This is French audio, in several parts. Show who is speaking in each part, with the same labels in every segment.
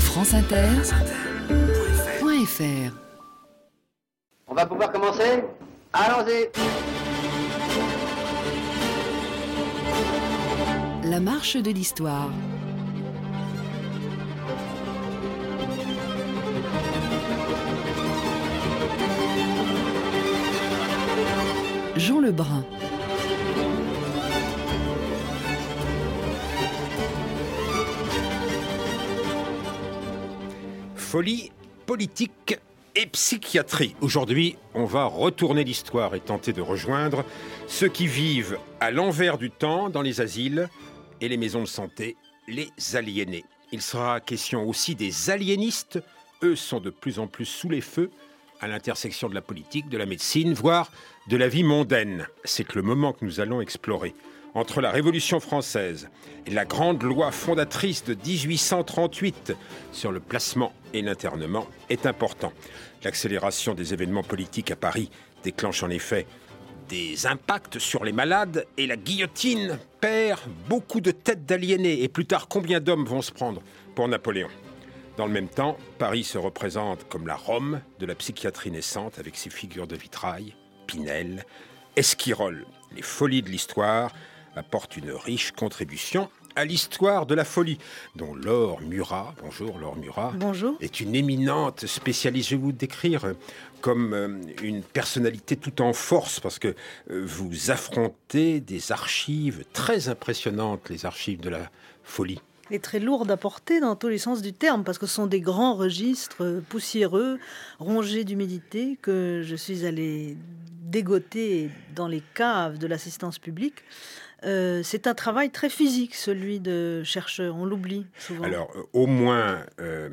Speaker 1: franceinter.fr.
Speaker 2: On va pouvoir commencer ? Allons-y !
Speaker 1: La marche de l'histoire. Jean Lebrun.
Speaker 3: Folie, politique et psychiatrie. Aujourd'hui, on va retourner l'histoire et tenter de rejoindre ceux qui vivent à l'envers du temps dans les asiles et les maisons de santé, les aliénés. Il sera question aussi des aliénistes. Eux sont de plus en plus sous les feux à l'intersection de la politique, de la médecine, voire de la vie mondaine. C'est le moment que nous allons explorer. Entre la Révolution française et la grande loi fondatrice de 1838 sur le placement et l'internement est important. L'accélération des événements politiques à Paris déclenche en effet des impacts sur les malades et la guillotine perd beaucoup de têtes d'aliénés. Et plus tard, combien d'hommes vont se prendre pour Napoléon ? Dans le même temps, Paris se représente comme la Rome de la psychiatrie naissante avec ses figures de vitrail, Pinel, Esquirol. Les folies de l'histoire apportent une riche contribution à l'histoire de la folie, dont Laure Murat, bonjour Laure Murat,
Speaker 4: bonjour,
Speaker 3: est une éminente spécialiste. Je vais vous décrire comme une personnalité tout en force, parce que vous affrontez des archives très impressionnantes, les archives de la folie.
Speaker 4: Et très lourdes à porter dans tous les sens du terme, parce que ce sont des grands registres poussiéreux, rongés d'humidité, que je suis allée dégoter dans les caves de l'assistance publique. C'est un travail très physique, celui de chercheur, on l'oublie souvent.
Speaker 3: Alors, au moins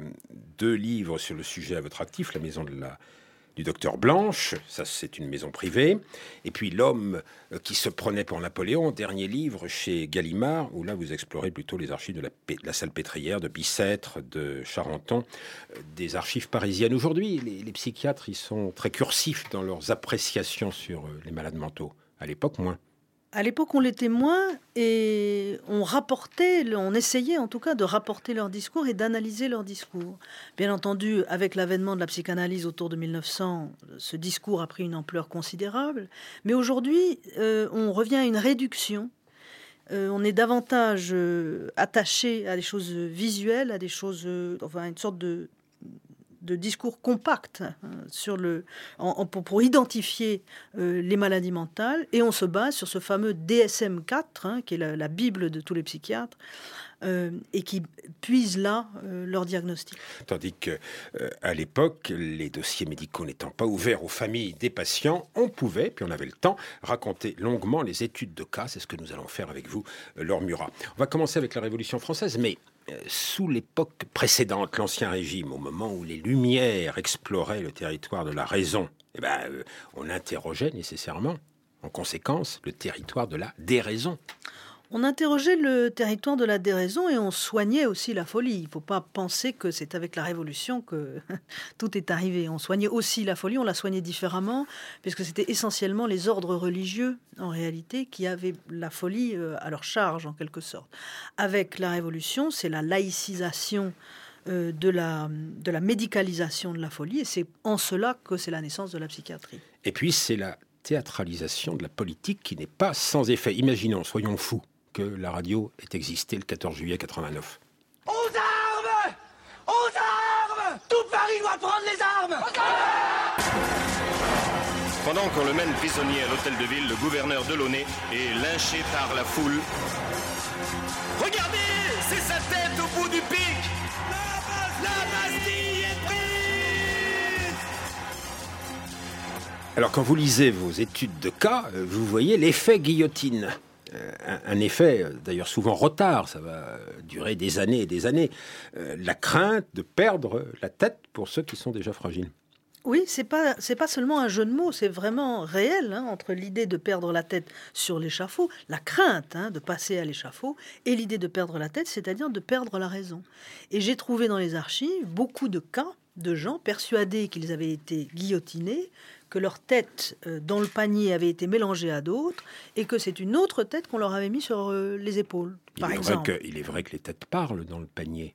Speaker 3: 2 livres sur le sujet à votre actif, La maison du docteur Blanche, ça c'est une maison privée, et puis L'homme qui se prenait pour Napoléon, dernier livre chez Gallimard, où là vous explorez plutôt les archives de la Salpêtrière, de Bicêtre, de Charenton, des archives parisiennes. Aujourd'hui, les psychiatres, ils sont très cursifs dans leurs appréciations sur les malades mentaux. À l'époque, moins.
Speaker 4: À l'époque, on l'était moins et on essayait en tout cas de rapporter leur discours et d'analyser leur discours. Bien entendu, avec l'avènement de la psychanalyse autour de 1900, ce discours a pris une ampleur considérable. Mais aujourd'hui, on revient à une réduction. On est davantage attaché à des choses visuelles, à des choses, une sorte de discours compact pour identifier les maladies mentales, et on se base sur ce fameux DSM-4 qui est la Bible de tous les psychiatres et qui puise là leur diagnostic.
Speaker 3: Tandis qu'à l'époque, les dossiers médicaux n'étant pas ouverts aux familles des patients, on pouvait, puis on avait le temps, raconter longuement les études de cas. C'est ce que nous allons faire avec vous, Laure Murat. On va commencer avec la Révolution française, mais sous l'époque précédente, l'Ancien Régime, au moment où les Lumières exploraient le territoire de la raison, on interrogeait nécessairement, en conséquence, le territoire de la déraison.
Speaker 4: On interrogeait le territoire de la déraison et on soignait aussi la folie. Il ne faut pas penser que c'est avec la Révolution que tout est arrivé. On soignait aussi la folie, on la soignait différemment, puisque c'était essentiellement les ordres religieux, en réalité, qui avaient la folie à leur charge, en quelque sorte. Avec la Révolution, c'est la laïcisation de la médicalisation de la folie, et c'est en cela que c'est la naissance de la psychiatrie.
Speaker 3: Et puis, c'est la théâtralisation de la politique qui n'est pas sans effet. Imaginons, soyons fous, que la radio ait existé le 14 juillet 89.
Speaker 5: Aux armes! Aux armes! Tout Paris doit prendre les armes!
Speaker 6: Pendant qu'on le mène prisonnier à l'hôtel de ville, le gouverneur Delaunay est lynché par la foule.
Speaker 5: Regardez! C'est sa tête au bout du pic! La Bastille est prise!
Speaker 3: Alors, quand vous lisez vos études de cas, vous voyez l'effet guillotine. Un effet, d'ailleurs souvent retard, ça va durer des années et des années. La crainte de perdre la tête pour ceux qui sont déjà fragiles.
Speaker 4: Oui, c'est pas seulement un jeu de mots, c'est vraiment réel entre l'idée de perdre la tête sur l'échafaud, la crainte de passer à l'échafaud, et l'idée de perdre la tête, c'est-à-dire de perdre la raison. Et j'ai trouvé dans les archives beaucoup de cas de gens persuadés qu'ils avaient été guillotinés, que leur tête dans le panier avait été mélangée à d'autres et que c'est une autre tête qu'on leur avait mis sur les épaules, par exemple.
Speaker 3: Il est vrai que les têtes parlent dans le panier.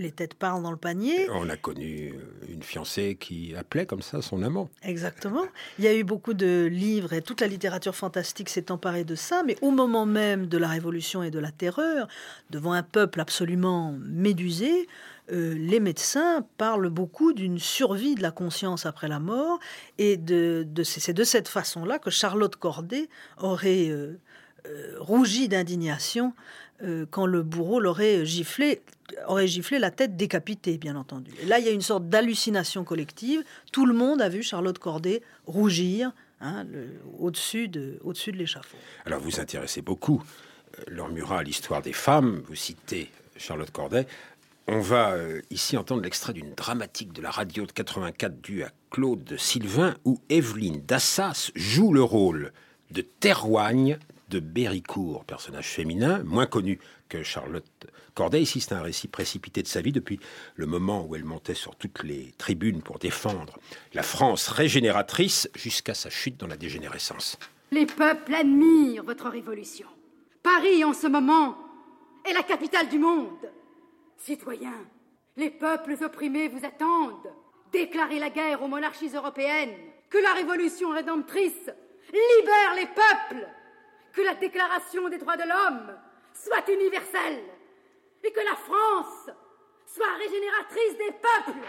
Speaker 4: Les têtes parlent dans le panier.
Speaker 3: On a connu une fiancée qui appelait comme ça son amant.
Speaker 4: Exactement. Il y a eu beaucoup de livres et toute la littérature fantastique s'est emparée de ça, mais au moment même de la Révolution et de la Terreur, devant un peuple absolument médusé, les médecins parlent beaucoup d'une survie de la conscience après la mort, et c'est de cette façon-là que Charlotte Corday aurait rougi d'indignation quand le bourreau aurait giflé la tête décapitée, bien entendu. Et là, il y a une sorte d'hallucination collective. Tout le monde a vu Charlotte Corday rougir au-dessus de l'échafaud.
Speaker 3: Alors, vous intéressez beaucoup, Laure Murat, à l'histoire des femmes. Vous citez Charlotte Corday. On va ici entendre l'extrait d'une dramatique de la radio de 84 due à Claude Sylvain, où Evelyne Dassas joue le rôle de Théroigne de Béricourt, personnage féminin, moins connu que Charlotte Corday. Ici, c'est un récit précipité de sa vie depuis le moment où elle montait sur toutes les tribunes pour défendre la France régénératrice jusqu'à sa chute dans la dégénérescence.
Speaker 7: Les peuples admirent votre révolution. Paris, en ce moment, est la capitale du monde. Citoyens, les peuples opprimés vous attendent. Déclarez la guerre aux monarchies européennes. Que la révolution rédemptrice libère les peuples. Que la déclaration des droits de l'homme soit universelle. Et que la France soit régénératrice des peuples.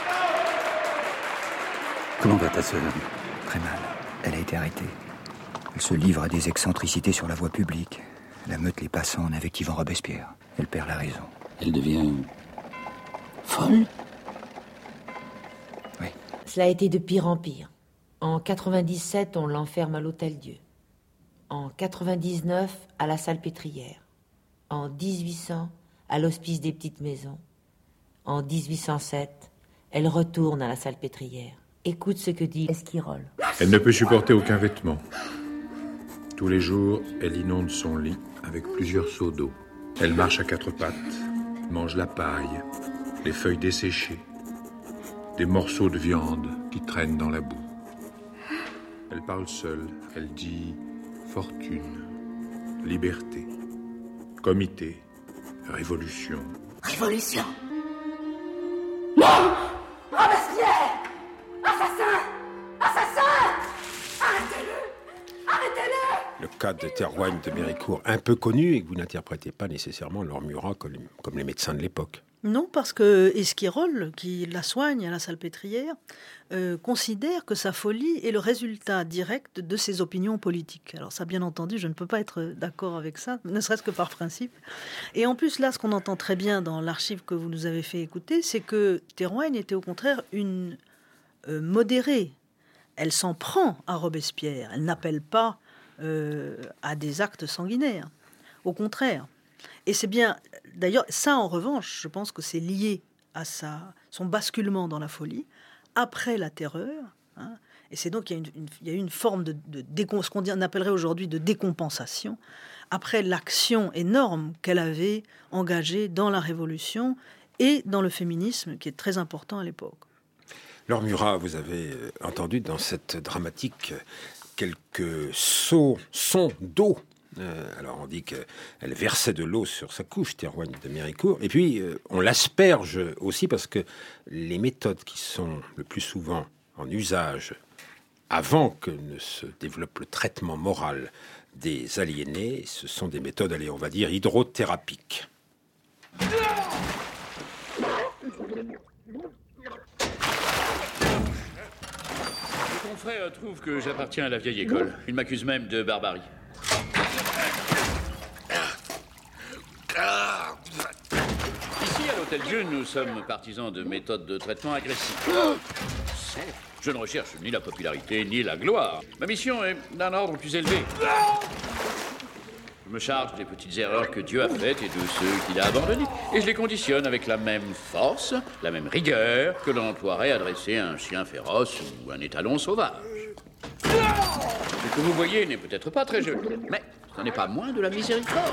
Speaker 8: Comment va ta sœur ? Très mal. Elle a été arrêtée. Elle se livre à des excentricités sur la voie publique. La meute les passants en invectivant Robespierre. Elle perd la raison.
Speaker 9: Elle devient folle ?
Speaker 8: Oui.
Speaker 10: Cela a été de pire en pire. En 97, on l'enferme à l'Hôtel-Dieu. En 99, à la Salpêtrière. En 1800, à l'Hospice des Petites Maisons. En 1807, elle retourne à la Salpêtrière. Écoute ce que dit Esquirol.
Speaker 11: Elle ne peut supporter aucun vêtement. Tous les jours, elle inonde son lit avec plusieurs seaux d'eau. Elle marche à quatre pattes, mange la paille, les feuilles desséchées, des morceaux de viande qui traînent dans la boue. Elle parle seule, elle dit fortune, liberté, comité, révolution.
Speaker 7: Révolution. Non ! Robespierre ! Assassin ! Assassin ! Arrêtez-le ! Arrêtez-le !
Speaker 3: Le cas de Théroigne de Béricourt, un peu connu et que vous n'interprétez pas nécessairement Laure Murat comme les médecins de l'époque.
Speaker 4: Non, parce que Esquirol, qui la soigne à la Salpêtrière, considère que sa folie est le résultat direct de ses opinions politiques. Alors ça, bien entendu, je ne peux pas être d'accord avec ça, ne serait-ce que par principe. Et en plus, là, ce qu'on entend très bien dans l'archive que vous nous avez fait écouter, c'est que Théroigne était au contraire une modérée. Elle s'en prend à Robespierre. Elle n'appelle pas à des actes sanguinaires. Au contraire. Et c'est bien, d'ailleurs, ça en revanche, je pense que c'est lié à son basculement dans la folie, après la terreur. Hein, et c'est donc il y a une forme de ce qu'on appellerait aujourd'hui de décompensation, après l'action énorme qu'elle avait engagée dans la Révolution et dans le féminisme, qui est très important à l'époque.
Speaker 3: Laure Murat, vous avez entendu dans cette dramatique quelques sons d'eau. Alors on dit qu'elle versait de l'eau sur sa couche, Théroigne de Béricourt, et puis on l'asperge aussi parce que les méthodes qui sont le plus souvent en usage avant que ne se développe le traitement moral des aliénés, ce sont des méthodes, allez, on va dire, hydrothérapiques.
Speaker 6: Les confrères trouvent que j'appartiens à la vieille école. Ils m'accusent même de barbarie. Ici, à l'Hôtel-Dieu, nous sommes partisans de méthodes de traitement agressives. Certes, je ne recherche ni la popularité ni la gloire. Ma mission est d'un ordre plus élevé. Je me charge des petites erreurs que Dieu a faites et de ceux qu'il a abandonnés. Et je les conditionne avec la même force, la même rigueur que l'on emploierait à dresser un chien féroce ou un étalon sauvage. Ce que vous voyez n'est peut-être pas très joli, mais ce n'est pas moins de la miséricorde.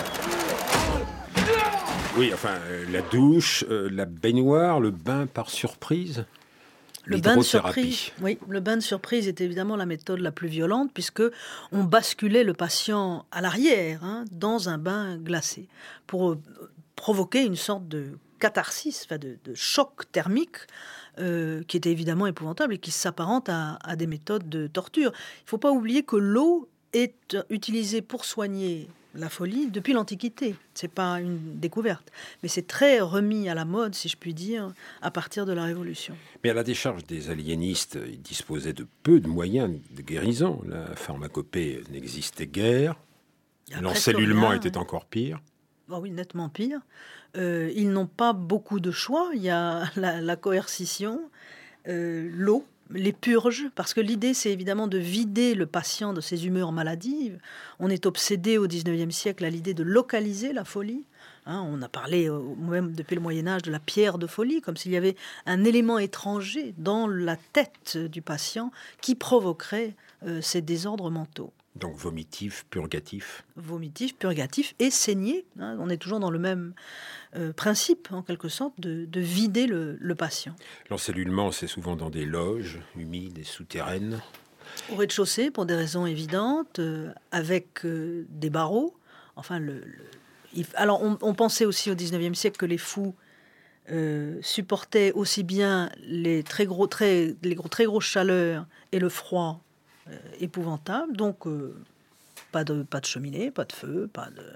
Speaker 3: Oui, enfin, la douche, la baignoire, le bain par surprise.
Speaker 4: Le bain de surprise, oui, le bain de surprise est évidemment la méthode la plus violente puisque on basculait le patient à l'arrière dans un bain glacé pour provoquer une sorte de catharsis, de choc thermique, qui était évidemment épouvantable et qui s'apparente à des méthodes de torture. Il ne faut pas oublier que l'eau est utilisée pour soigner la folie depuis l'Antiquité. Ce n'est pas une découverte, mais c'est très remis à la mode, si je puis dire, à partir de la Révolution.
Speaker 3: Mais à la décharge des aliénistes, ils disposaient de peu de moyens de guérison. La pharmacopée n'existait guère. L'encellulement était encore pire.
Speaker 4: Oh oui, nettement pire. Ils n'ont pas beaucoup de choix. Il y a la coercition, l'eau, les purges, parce que l'idée, c'est évidemment de vider le patient de ses humeurs maladives. On est obsédé au XIXe siècle à l'idée de localiser la folie. On a parlé, même depuis le Moyen-Âge, de la pierre de folie, comme s'il y avait un élément étranger dans la tête du patient qui provoquerait ces désordres mentaux.
Speaker 3: Donc vomitif, purgatif.
Speaker 4: Vomitif, purgatif et saigné. On est toujours dans le même principe, en quelque sorte, de vider le patient.
Speaker 3: L'encellulement, c'est souvent dans des loges humides et souterraines.
Speaker 4: Au rez-de-chaussée, pour des raisons évidentes, avec des barreaux. Enfin, alors, on pensait aussi au XIXe siècle que les fous supportaient aussi bien les très grosses chaleurs et le froid épouvantable, donc pas de cheminée, pas de feu,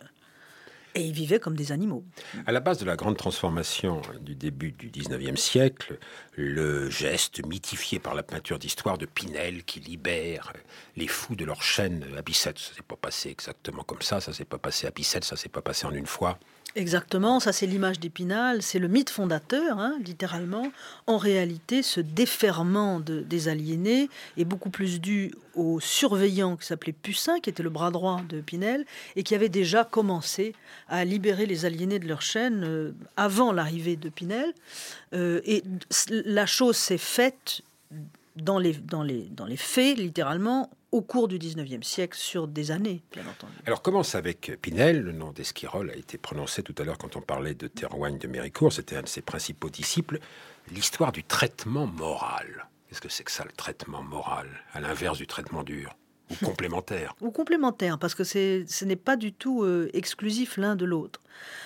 Speaker 4: et ils vivaient comme des animaux.
Speaker 3: À la base de la grande transformation du début du XIXe siècle, le geste mythifié par la peinture d'histoire de Pinel qui libère les fous de leur chaîne à Bicêtre, ça s'est pas passé exactement comme ça s'est pas passé à Bicêtre, ça s'est pas passé en une fois.
Speaker 4: Exactement, ça c'est l'image d'Épinal, c'est le mythe fondateur, littéralement. En réalité, ce déferrement des aliénés est beaucoup plus dû au surveillant qui s'appelait Pussin, qui était le bras droit de Pinel, et qui avait déjà commencé à libérer les aliénés de leur chaîne avant l'arrivée de Pinel. Et la chose s'est faite dans les faits, littéralement, au cours du XIXe siècle, sur des années, bien entendu.
Speaker 3: Alors, commence avec Pinel. Le nom d'Esquirol a été prononcé tout à l'heure quand on parlait de Théroigne de Méricourt. C'était un de ses principaux disciples. L'histoire du traitement moral. Qu'est-ce que c'est que ça, le traitement moral, à l'inverse du traitement dur ou complémentaire?
Speaker 4: Ou complémentaire, parce que ce n'est pas du tout exclusif l'un de l'autre.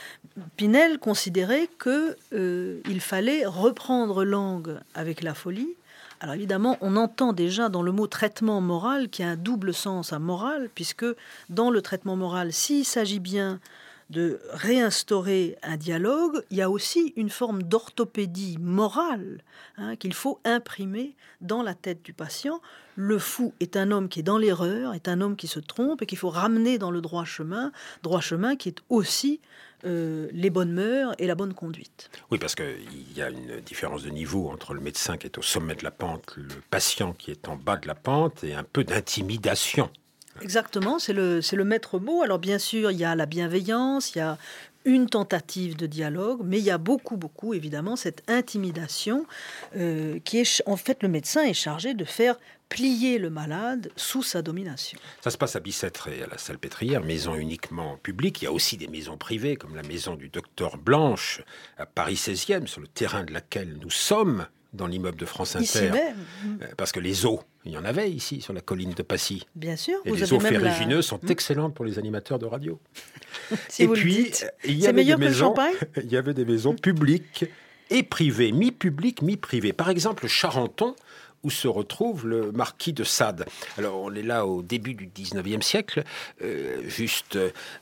Speaker 4: Pinel considérait qu'il fallait reprendre langue avec la folie. Alors évidemment, on entend déjà dans le mot traitement moral qu'il y a un double sens à moral, puisque dans le traitement moral, s'il s'agit bien de réinstaurer un dialogue, il y a aussi une forme d'orthopédie morale qu'il faut imprimer dans la tête du patient. Le fou est un homme qui est dans l'erreur, est un homme qui se trompe et qu'il faut ramener dans le droit chemin qui est aussi les bonnes mœurs et la bonne conduite.
Speaker 3: Oui, parce qu'il y a une différence de niveau entre le médecin qui est au sommet de la pente, le patient qui est en bas de la pente, et un peu d'intimidation.
Speaker 4: Exactement, c'est le maître mot. Alors bien sûr, il y a la bienveillance, il y a une tentative de dialogue, mais il y a beaucoup, évidemment, cette intimidation qui est... En fait, le médecin est chargé de faire plier le malade sous sa domination.
Speaker 3: Ça se passe à Bicêtre et à la Salpêtrière, maison uniquement publique. Il y a aussi des maisons privées, comme la maison du docteur Blanche, à Paris 16e, sur le terrain de laquelle nous sommes, dans l'immeuble de France Inter.
Speaker 4: Ici même.
Speaker 3: Parce que les eaux, il y en avait ici, sur la colline de Passy.
Speaker 4: Bien sûr.
Speaker 3: Et les eaux ferrugineuses sont excellentes pour les animateurs de radio.
Speaker 4: Si et vous puis, le dites. C'est meilleur que le champagne.
Speaker 3: Il y avait des maisons publiques et privées, mi-publiques, mi-privées. Par exemple, Charenton, où se retrouve le marquis de Sade. Alors, on est là au début du 19e siècle, juste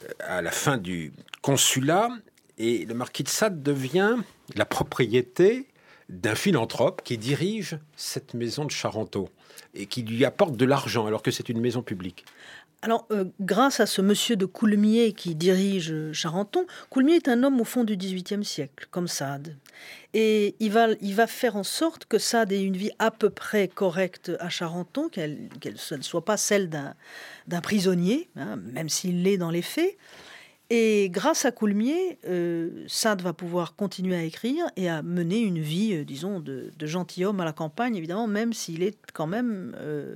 Speaker 3: à la fin du consulat, et le marquis de Sade devient la propriété d'un philanthrope qui dirige cette maison de Charenton et qui lui apporte de l'argent alors que c'est une maison publique.
Speaker 4: Alors, grâce à ce monsieur de Coulmiers qui dirige Charenton, Coulmiers est un homme au fond du XVIIIe siècle, comme Sade. Et il va faire en sorte que Sade ait une vie à peu près correcte à Charenton, qu'elle ne soit pas celle d'un prisonnier, même s'il l'est dans les faits. Et grâce à Coulmiers, Sade va pouvoir continuer à écrire et à mener une vie, disons, de gentilhomme à la campagne, évidemment, même s'il est quand même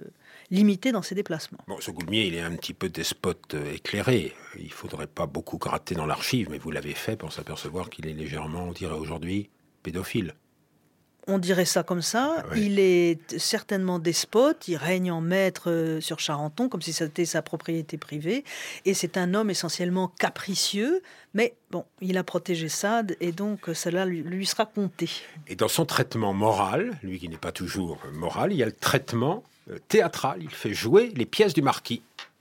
Speaker 4: limité dans ses déplacements.
Speaker 3: Bon, ce Coulmiers, il est un petit peu despote éclairé. Il ne faudrait pas beaucoup gratter dans l'archive, mais vous l'avez fait pour s'apercevoir qu'il est légèrement, on dirait aujourd'hui, pédophile.
Speaker 4: On dirait ça comme ça. Oui. Il est certainement despote, il règne en maître sur Charenton, comme si c'était sa propriété privée. Et c'est un homme essentiellement capricieux, mais bon, il a protégé Sade, et donc cela lui sera compté.
Speaker 3: Et dans son traitement moral, lui qui n'est pas toujours moral, il y a le traitement théâtral. Il fait jouer les pièces du marquis.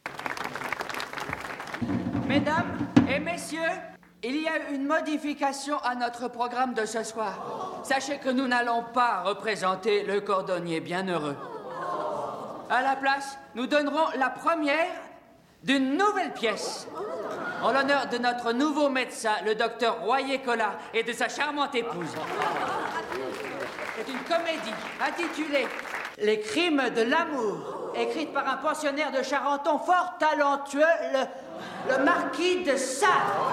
Speaker 12: Mesdames et messieurs, il y a une modification à notre programme de ce soir. Sachez que nous n'allons pas représenter le cordonnier bienheureux. À la place, nous donnerons la première d'une nouvelle pièce. En l'honneur de notre nouveau médecin, le docteur Royer-Collard, et de sa charmante épouse. C'est une comédie intitulée « Les crimes de l'amour », écrite par un pensionnaire de Charenton fort talentueux, le marquis de Sade.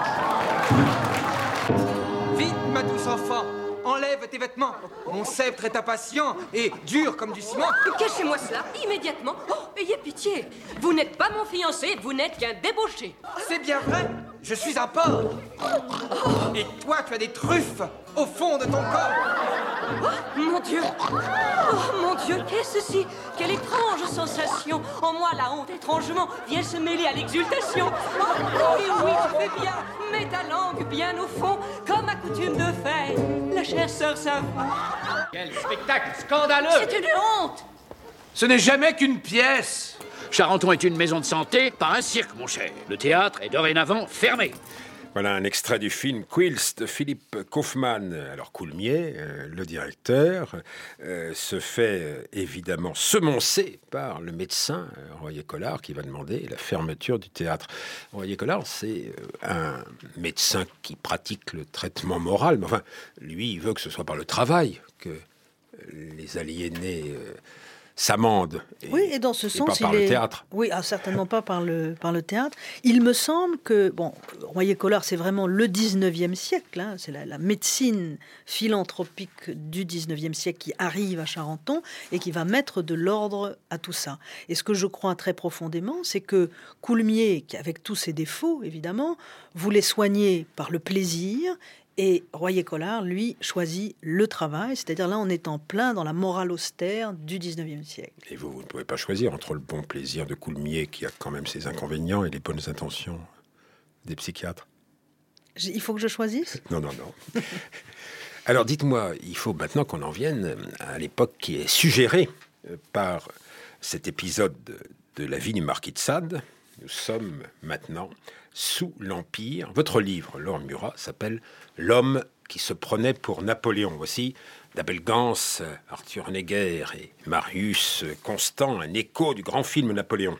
Speaker 13: Vite, ma douce enfant, enlève tes vêtements. Mon sceptre est impatient et dur comme du ciment.
Speaker 14: Cachez-moi cela, immédiatement. Oh, ayez pitié. Vous n'êtes pas mon fiancé, vous n'êtes qu'un débauché.
Speaker 13: C'est bien vrai, je suis un porc. Et toi, tu as des truffes au fond de ton corps.
Speaker 14: Oh, mon Dieu. Oh, mon Dieu, qu'est-ce ceci? Quelle étrange sensation. En moi, la honte, étrangement, vient se mêler à l'exultation. Oh, oui, tu fais bien. Mets ta langue bien au fond, comme à coutume de faire. La chère sœur s'avoue.
Speaker 6: Quel spectacle scandaleux!
Speaker 14: C'est une honte!
Speaker 6: Ce n'est jamais qu'une pièce. Charenton est une maison de santé, pas un cirque, mon cher. Le théâtre est dorénavant fermé.
Speaker 3: Voilà un extrait du film Quills de Philippe Kaufmann. Alors Coulmier, le directeur, se fait évidemment semoncer par le médecin Royer-Collard qui va demander la fermeture du théâtre. Royer-Collard, c'est un médecin qui pratique le traitement moral, mais enfin, lui, il veut que ce soit par le travail que les aliénés s'amende.
Speaker 4: Oui, et dans ce sens,
Speaker 3: pas par le théâtre.
Speaker 4: Oui, certainement pas par le théâtre. Il me semble que, Royer-Collard, c'est vraiment le 19e siècle. Hein, c'est la médecine philanthropique du 19e siècle qui arrive à Charenton et qui va mettre de l'ordre à tout ça. Et ce que je crois très profondément, c'est que Coulmier, avec tous ses défauts, évidemment, voulait soigner par le plaisir. Et Royer-Collard, lui, choisit le travail, c'est-à-dire là, on est en plein dans la morale austère du 19e siècle.
Speaker 3: Et vous ne pouvez pas choisir entre le bon plaisir de Coulmier, qui a quand même ses inconvénients, et les bonnes intentions des psychiatres.
Speaker 4: Il faut que je choisisse ?
Speaker 3: Non. Alors dites-moi, il faut maintenant qu'on en vienne à l'époque qui est suggérée par cet épisode de la vie du marquis de Sade. Nous sommes maintenant sous l'Empire. Votre livre, Laure Murat, s'appelle « L'homme qui se prenait pour Napoléon ». Voici d'Abel Gans, Arthur Honegger et Marius Constant, un écho du grand film Napoléon.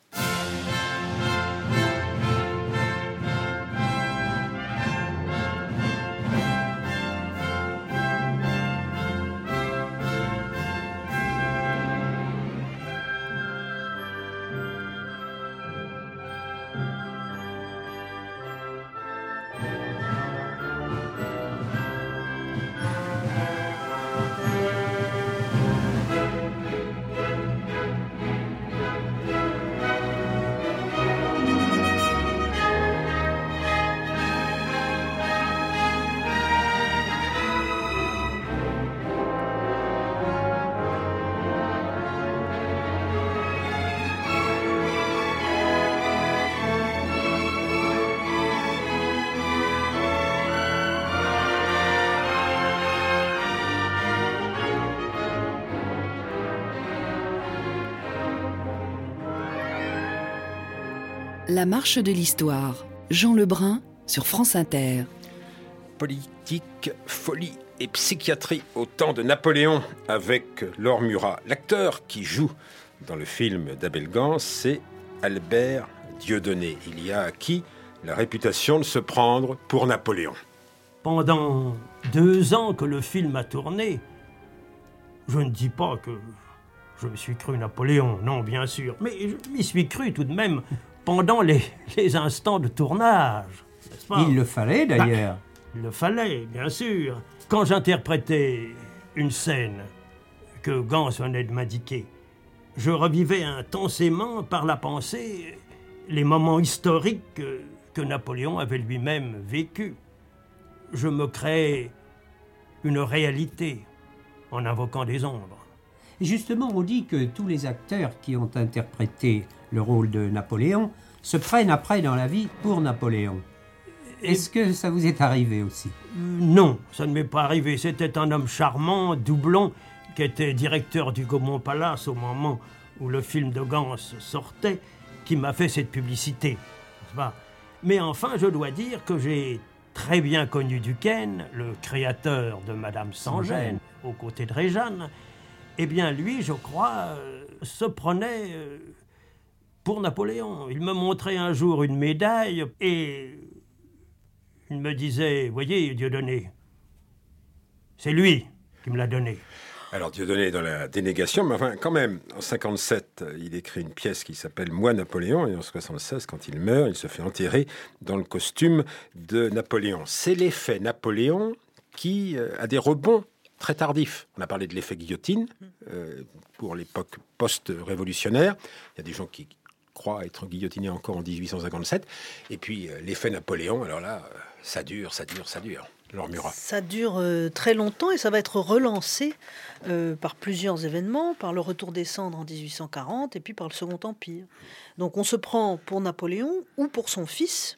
Speaker 1: La marche de l'histoire. Jean Lebrun sur France Inter.
Speaker 3: Politique, folie et psychiatrie au temps de Napoléon avec Laure Murat. L'acteur qui joue dans le film d'Abel Gans, c'est Albert Dieudonné. Il y a acquis la réputation de se prendre pour Napoléon.
Speaker 15: Pendant 2 ans que le film a tourné, je ne dis pas que je me suis cru Napoléon, non, bien sûr, mais je m'y suis cru tout de même pendant les instants de tournage, n'est-ce pas ?
Speaker 16: Il le fallait d'ailleurs.
Speaker 15: Il le fallait, bien sûr. Quand j'interprétais une scène que Gans venait de m'indiquer, je revivais intensément par la pensée les moments historiques que Napoléon avait lui-même vécus. Je me créais une réalité, en invoquant des ombres.
Speaker 16: Et justement, on dit que tous les acteurs qui ont interprété le rôle de Napoléon se prennent après dans la vie pour Napoléon. Est-ce que ça vous est arrivé aussi?
Speaker 15: Non, ça ne m'est pas arrivé. C'était un homme charmant, doublon, qui était directeur du Gaumont Palace au moment où le film de Gans sortait, qui m'a fait cette publicité. N'est-ce pas? Mais enfin, je dois dire que j'ai très bien connu Duquesne, le créateur de Madame Sans-Gêne, aux côtés de Réjeanne. Eh bien, lui, je crois, se prenait pour Napoléon. Il me montrait un jour une médaille et il me disait, voyez, Dieudonné, c'est lui qui me l'a donnée.
Speaker 3: Alors Dieudonné est dans la dénégation, mais enfin quand même, en 57, il écrit une pièce qui s'appelle « Moi Napoléon » et en 76, quand il meurt, il se fait enterrer dans le costume de Napoléon. C'est l'effet Napoléon qui a des rebonds très tardifs. On a parlé de l'effet guillotine pour l'époque post-révolutionnaire. Il y a des gens qui croient être guillotinés encore en 1857. Et puis l'effet Napoléon, alors là, ça dure. Laure Murat.
Speaker 4: Ça dure très longtemps et ça va être relancé par plusieurs événements, par le retour des cendres en 1840 et puis par le Second Empire. Donc on se prend pour Napoléon ou pour son fils,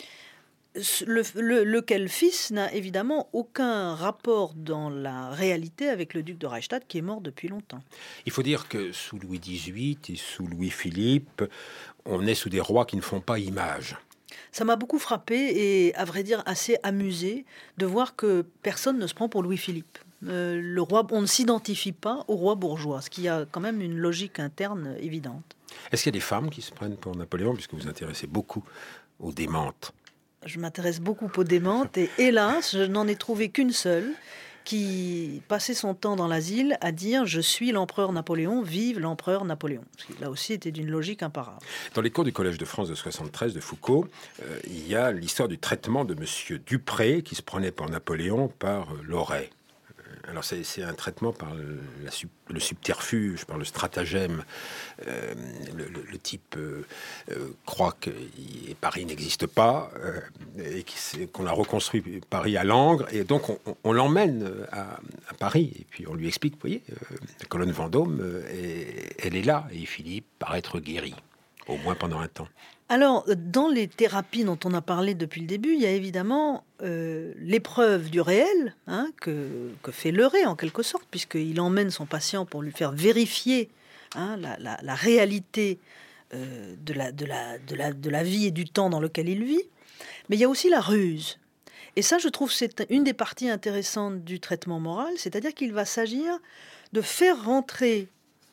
Speaker 4: lequel fils n'a évidemment aucun rapport dans la réalité avec le duc de Reichstadt qui est mort depuis longtemps.
Speaker 3: Il faut dire que sous Louis XVIII et sous Louis-Philippe, on est sous des rois qui ne font pas image.
Speaker 4: Ça m'a beaucoup frappé et, à vrai dire, assez amusé de voir que personne ne se prend pour Louis-Philippe. Le roi, on ne s'identifie pas au roi bourgeois, ce qui a quand même une logique interne évidente.
Speaker 3: Est-ce qu'il y a des femmes qui se prennent pour Napoléon, puisque vous vous intéressez beaucoup aux démentes?
Speaker 4: Je m'intéresse beaucoup aux démentes et hélas, je n'en ai trouvé qu'une seule qui passait son temps dans l'asile à dire « Je suis l'empereur Napoléon, vive l'empereur Napoléon ». Ce qui, là aussi, était d'une logique imparable.
Speaker 3: Dans les cours du Collège de France de 73 de Foucault, il y a l'histoire du traitement de Monsieur Dupré, qui se prenait pour Napoléon par Loret. Alors c'est un traitement par le subterfuge, par le stratagème. Le type croit que Paris n'existe pas et qu'on a reconstruit Paris à Langres. Et donc on l'emmène à Paris. Et puis on lui explique, vous voyez, la colonne Vendôme, elle est là. Et il finit par être guéri, au moins pendant un temps.
Speaker 4: Alors, dans les thérapies dont on a parlé depuis le début, il y a évidemment l'épreuve du réel, que fait Leray en quelque sorte, puisqu'il emmène son patient pour lui faire vérifier la réalité de la vie et du temps dans lequel il vit. Mais il y a aussi la ruse. Et ça, je trouve, c'est une des parties intéressantes du traitement moral, c'est-à-dire qu'il va s'agir de faire rentrer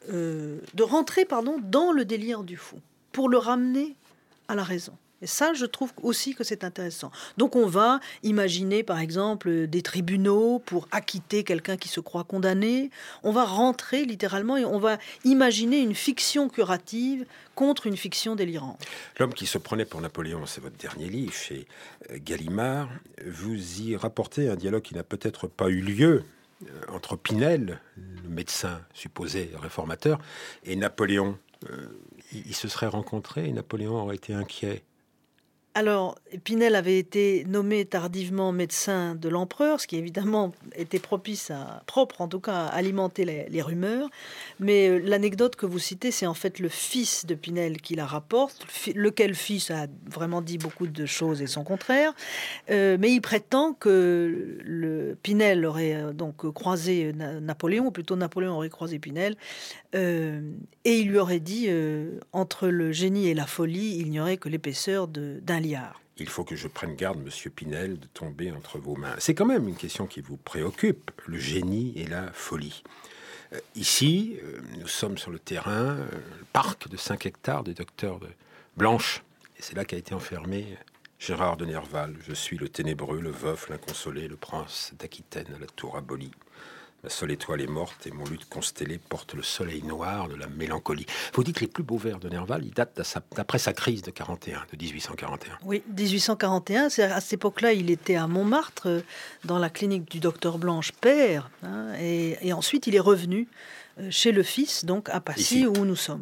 Speaker 4: dans le délire du fou, pour le ramener à la raison. Et ça, je trouve aussi que c'est intéressant. Donc on va imaginer, par exemple, des tribunaux pour acquitter quelqu'un qui se croit condamné. On va rentrer littéralement et on va imaginer une fiction curative contre une fiction délirante.
Speaker 3: L'homme qui se prenait pour Napoléon, c'est votre dernier livre chez Gallimard. Vous y rapportez un dialogue qui n'a peut-être pas eu lieu entre Pinel, le médecin supposé réformateur, et Napoléon. Ils se seraient rencontrés et Napoléon aurait été inquiet.
Speaker 4: Alors, Pinel avait été nommé tardivement médecin de l'empereur, ce qui évidemment était propre en tout cas à alimenter les rumeurs. Mais l'anecdote que vous citez, c'est en fait le fils de Pinel qui la rapporte, lequel fils a vraiment dit beaucoup de choses et son contraire. Mais il prétend que Pinel aurait donc croisé Napoléon, ou plutôt Napoléon aurait croisé Pinel, et il lui aurait dit entre le génie et la folie, il n'y aurait que l'épaisseur d'un liard.
Speaker 3: Il faut que je prenne garde, monsieur Pinel, de tomber entre vos mains. C'est quand même une question qui vous préoccupe, le génie et la folie. Ici, nous sommes sur le terrain, le parc de 5 hectares du docteur Blanche. Et c'est là qu'a été enfermé Gérard de Nerval. Je suis le ténébreux, le veuf, l'inconsolé, le prince d'Aquitaine à la tour abolie. Ma seule étoile est morte et mon luth constellé porte le soleil noir de la mélancolie. Vous dites que les plus beaux vers de Nerval, ils datent d'après sa crise de 1841.
Speaker 4: Oui, 1841, c'est à cette époque-là, il était à Montmartre, dans la clinique du docteur Blanche père, et ensuite il est revenu chez le fils, donc à Passy, où nous sommes.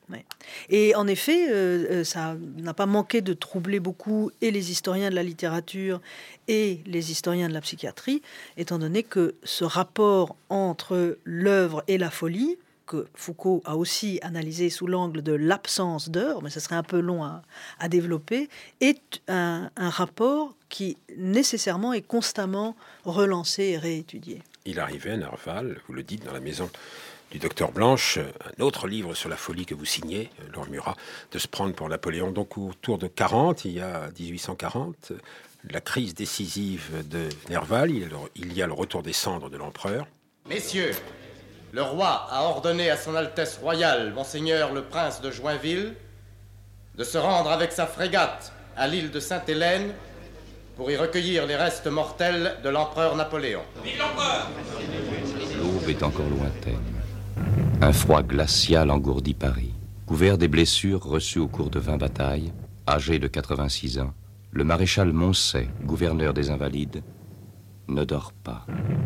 Speaker 4: Ouais. Et en effet, ça n'a pas manqué de troubler beaucoup et les historiens de la littérature et les historiens de la psychiatrie, étant donné que ce rapport entre l'œuvre et la folie, que Foucault a aussi analysé sous l'angle de l'absence d'heure, mais ça serait un peu long à développer, est un rapport qui nécessairement est constamment relancé et réétudié.
Speaker 3: Il arrivait à Nerval, vous le dites, dans la maison du docteur Blanche, un autre livre sur la folie que vous signez, Laure Murat, de se prendre pour Napoléon. Donc autour de 40, il y a 1840, la crise décisive de Nerval, il y a le retour des cendres de l'empereur.
Speaker 17: Messieurs, le roi a ordonné à son Altesse royale, Monseigneur le Prince de Joinville, de se rendre avec sa frégate à l'île de Sainte-Hélène pour y recueillir les restes mortels de l'empereur Napoléon.
Speaker 5: Vive l'empereur!
Speaker 18: L'aube est encore lointaine. Un froid glacial engourdit Paris. Couvert des blessures reçues au cours de 20 batailles, âgé de 86 ans, le maréchal Moncey, gouverneur des Invalides, ne dort pas.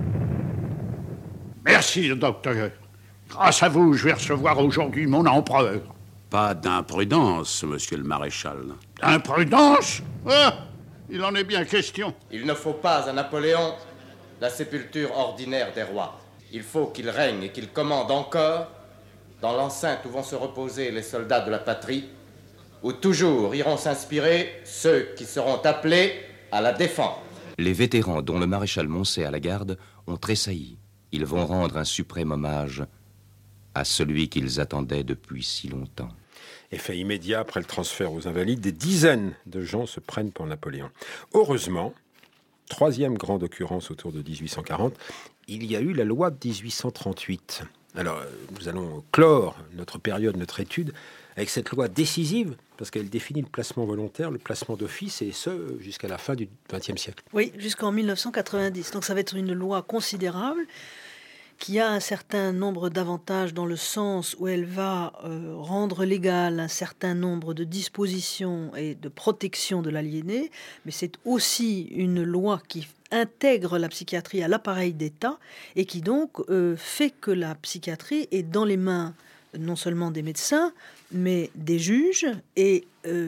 Speaker 19: Merci, docteur. Grâce à vous, je vais recevoir aujourd'hui mon empereur.
Speaker 20: Pas d'imprudence, monsieur le maréchal.
Speaker 19: D'imprudence? Ah, il en est bien question.
Speaker 17: Il ne faut pas à Napoléon la sépulture ordinaire des rois. Il faut qu'il règne et qu'il commande encore dans l'enceinte où vont se reposer les soldats de la patrie, où toujours iront s'inspirer ceux qui seront appelés à la défendre.
Speaker 18: Les vétérans dont le maréchal Moncey a la garde ont tressailli. Ils vont rendre un suprême hommage à celui qu'ils attendaient depuis si longtemps.
Speaker 3: Effet immédiat après le transfert aux Invalides, des dizaines de gens se prennent pour Napoléon. Heureusement, troisième grande occurrence autour de 1840, il y a eu la loi de 1838. Alors, nous allons clore notre période, notre étude, avec cette loi décisive, parce qu'elle définit le placement volontaire, le placement d'office, et ce, jusqu'à la fin du XXe siècle.
Speaker 4: Oui, jusqu'en 1990. Donc ça va être une loi considérable, qui a un certain nombre d'avantages dans le sens où elle va rendre légal un certain nombre de dispositions et de protection de l'aliéné, mais c'est aussi une loi qui intègre la psychiatrie à l'appareil d'État et qui donc fait que la psychiatrie est dans les mains non seulement des médecins, mais des juges, et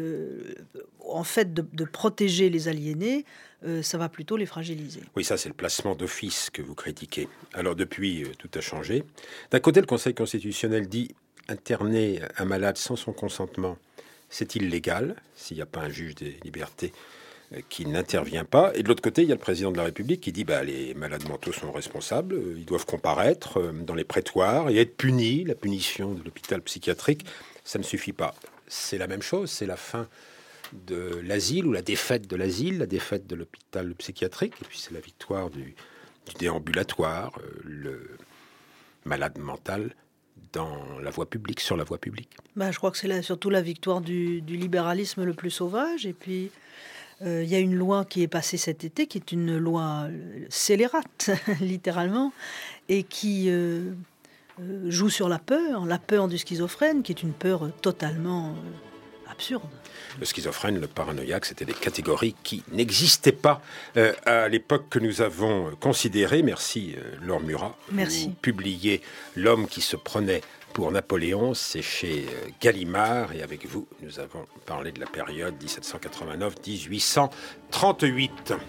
Speaker 4: en fait de protéger les aliénés, ça va plutôt les fragiliser.
Speaker 3: Oui, ça c'est le placement d'office que vous critiquez. Alors depuis, tout a changé. D'un côté, le Conseil constitutionnel dit interner un malade sans son consentement, c'est illégal, s'il n'y a pas un juge des libertés qui n'intervient pas. Et de l'autre côté, il y a le président de la République qui dit les malades mentaux sont responsables, ils doivent comparaître dans les prétoires et être punis. La punition de l'hôpital psychiatrique, ça ne suffit pas. C'est la même chose, c'est la fin de l'asile ou la défaite de l'asile, la défaite de l'hôpital psychiatrique, et puis c'est la victoire du déambulatoire, le malade mental dans la voie publique, sur la voie publique.
Speaker 4: Je crois que c'est surtout la victoire du libéralisme le plus sauvage, et puis il y a une loi qui est passée cet été, qui est une loi scélérate, littéralement, et qui joue sur la peur du schizophrène, qui est une peur totalement absurde.
Speaker 3: Le schizophrène, le paranoïaque, c'était des catégories qui n'existaient pas à l'époque que nous avons considérées. Merci Laure Murat.
Speaker 4: Merci.
Speaker 3: Vous publiez L'homme qui se prenait pour Napoléon, c'est chez Gallimard, et avec vous, nous avons parlé de la période 1789-1838.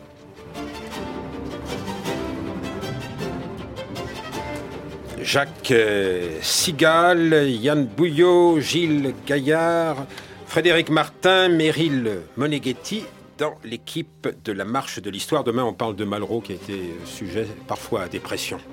Speaker 3: Jacques Sigal, Yann Bouillot, Gilles Gaillard, Frédéric Martin, Meryl Moneghetti dans l'équipe de la Marche de l'Histoire. Demain, on parle de Malraux qui a été sujet parfois à dépression.